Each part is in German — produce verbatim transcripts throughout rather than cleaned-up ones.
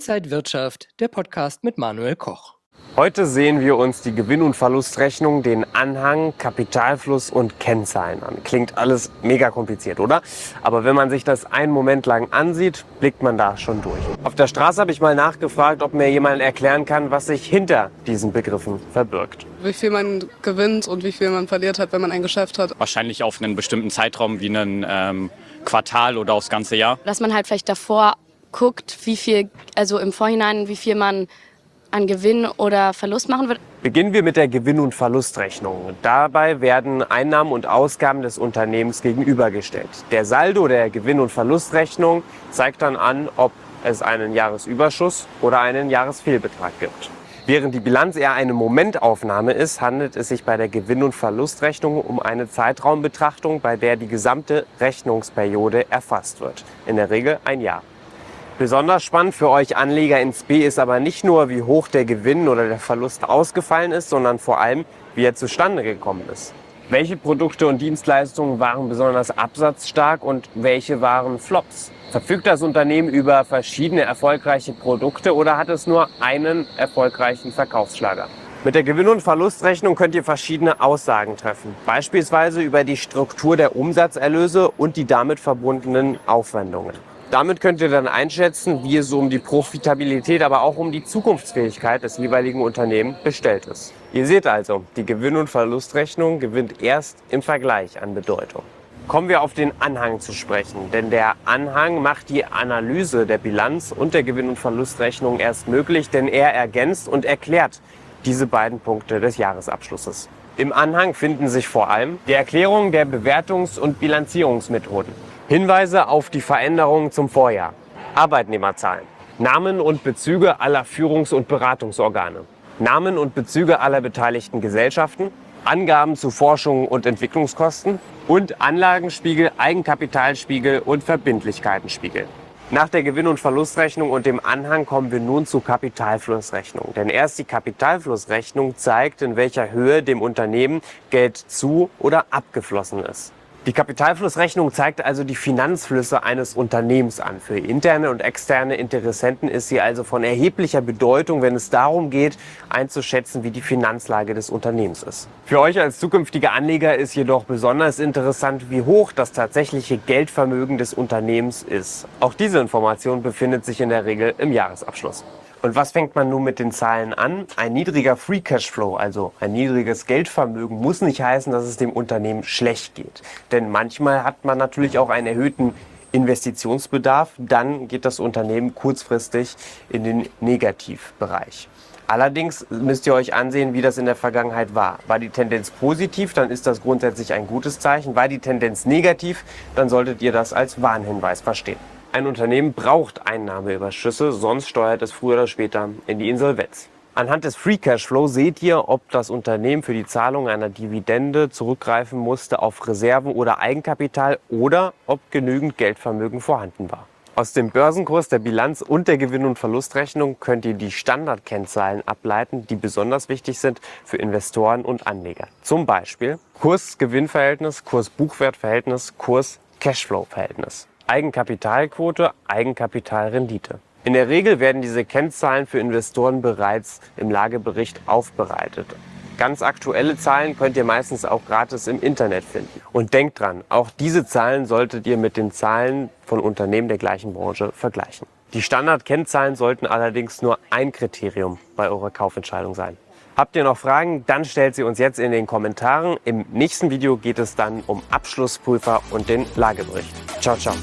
Inside Wirtschaft, der Podcast mit Manuel Koch. Heute sehen wir uns die Gewinn- und Verlustrechnung, den Anhang, Kapitalfluss und Kennzahlen an. Klingt alles mega kompliziert, oder? Aber wenn man sich das einen Moment lang ansieht, blickt man da schon durch. Auf der Straße habe ich mal nachgefragt, ob mir jemand erklären kann, was sich hinter diesen Begriffen verbirgt. Wie viel man gewinnt und wie viel man verliert hat, wenn man ein Geschäft hat. Wahrscheinlich auf einen bestimmten Zeitraum wie einen ähm, Quartal oder aufs ganze Jahr. Dass man halt vielleicht davor guckt, wie viel, also im Vorhinein, wie viel man an Gewinn oder Verlust machen wird. Beginnen wir mit der Gewinn- und Verlustrechnung. Dabei werden Einnahmen und Ausgaben des Unternehmens gegenübergestellt. Der Saldo der Gewinn- und Verlustrechnung zeigt dann an, ob es einen Jahresüberschuss oder einen Jahresfehlbetrag gibt. Während die Bilanz eher eine Momentaufnahme ist, handelt es sich bei der Gewinn- und Verlustrechnung um eine Zeitraumbetrachtung, bei der die gesamte Rechnungsperiode erfasst wird. In der Regel ein Jahr. Besonders spannend für euch Anleger ins B ist aber nicht nur, wie hoch der Gewinn oder der Verlust ausgefallen ist, sondern vor allem, wie er zustande gekommen ist. Welche Produkte und Dienstleistungen waren besonders absatzstark und welche waren Flops? Verfügt das Unternehmen über verschiedene erfolgreiche Produkte oder hat es nur einen erfolgreichen Verkaufsschlager? Mit der Gewinn- und Verlustrechnung könnt ihr verschiedene Aussagen treffen, beispielsweise über die Struktur der Umsatzerlöse und die damit verbundenen Aufwendungen. Damit könnt ihr dann einschätzen, wie es um die Profitabilität, aber auch um die Zukunftsfähigkeit des jeweiligen Unternehmens bestellt ist. Ihr seht also, die Gewinn- und Verlustrechnung gewinnt erst im Vergleich an Bedeutung. Kommen wir auf den Anhang zu sprechen, denn der Anhang macht die Analyse der Bilanz und der Gewinn- und Verlustrechnung erst möglich, denn er ergänzt und erklärt diese beiden Punkte des Jahresabschlusses. Im Anhang finden sich vor allem die Erklärung der Bewertungs- und Bilanzierungsmethoden, Hinweise auf die Veränderungen zum Vorjahr, Arbeitnehmerzahlen, Namen und Bezüge aller Führungs- und Beratungsorgane, Namen und Bezüge aller beteiligten Gesellschaften, Angaben zu Forschung und Entwicklungskosten und Anlagenspiegel, Eigenkapitalspiegel und Verbindlichkeitenspiegel. Nach der Gewinn- und Verlustrechnung und dem Anhang kommen wir nun zur Kapitalflussrechnung. Denn erst die Kapitalflussrechnung zeigt, in welcher Höhe dem Unternehmen Geld zu- oder abgeflossen ist. Die Kapitalflussrechnung zeigt also die Finanzflüsse eines Unternehmens an. Für interne und externe Interessenten ist sie also von erheblicher Bedeutung, wenn es darum geht, einzuschätzen, wie die Finanzlage des Unternehmens ist. Für euch als zukünftige Anleger ist jedoch besonders interessant, wie hoch das tatsächliche Geldvermögen des Unternehmens ist. Auch diese Information befindet sich in der Regel im Jahresabschluss. Und was fängt man nun mit den Zahlen an? Ein niedriger Free Cashflow, also ein niedriges Geldvermögen, muss nicht heißen, dass es dem Unternehmen schlecht geht. Denn manchmal hat man natürlich auch einen erhöhten Investitionsbedarf, dann geht das Unternehmen kurzfristig in den Negativbereich. Allerdings müsst ihr euch ansehen, wie das in der Vergangenheit war. War die Tendenz positiv, dann ist das grundsätzlich ein gutes Zeichen. War die Tendenz negativ, dann solltet ihr das als Warnhinweis verstehen. Ein Unternehmen braucht Einnahmeüberschüsse, sonst steuert es früher oder später in die Insolvenz. Anhand des Free Cashflow seht ihr, ob das Unternehmen für die Zahlung einer Dividende zurückgreifen musste auf Reserven oder Eigenkapital oder ob genügend Geldvermögen vorhanden war. Aus dem Börsenkurs, der Bilanz und der Gewinn- und Verlustrechnung könnt ihr die Standardkennzahlen ableiten, die besonders wichtig sind für Investoren und Anleger. Zum Beispiel Kurs-Gewinn-Verhältnis, Kurs-Buchwert-Verhältnis, Kurs-Cashflow-Verhältnis. Eigenkapitalquote, Eigenkapitalrendite. In der Regel werden diese Kennzahlen für Investoren bereits im Lagebericht aufbereitet. Ganz aktuelle Zahlen könnt ihr meistens auch gratis im Internet finden. Und denkt dran, auch diese Zahlen solltet ihr mit den Zahlen von Unternehmen der gleichen Branche vergleichen. Die Standardkennzahlen sollten allerdings nur ein Kriterium bei eurer Kaufentscheidung sein. Habt ihr noch Fragen? Dann stellt sie uns jetzt in den Kommentaren. Im nächsten Video geht es dann um Abschlussprüfer und den Lagebericht. Ciao, ciao.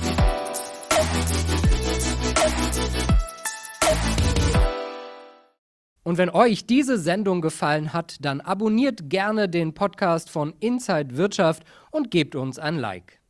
Und wenn euch diese Sendung gefallen hat, dann abonniert gerne den Podcast von Inside Wirtschaft und gebt uns ein Like.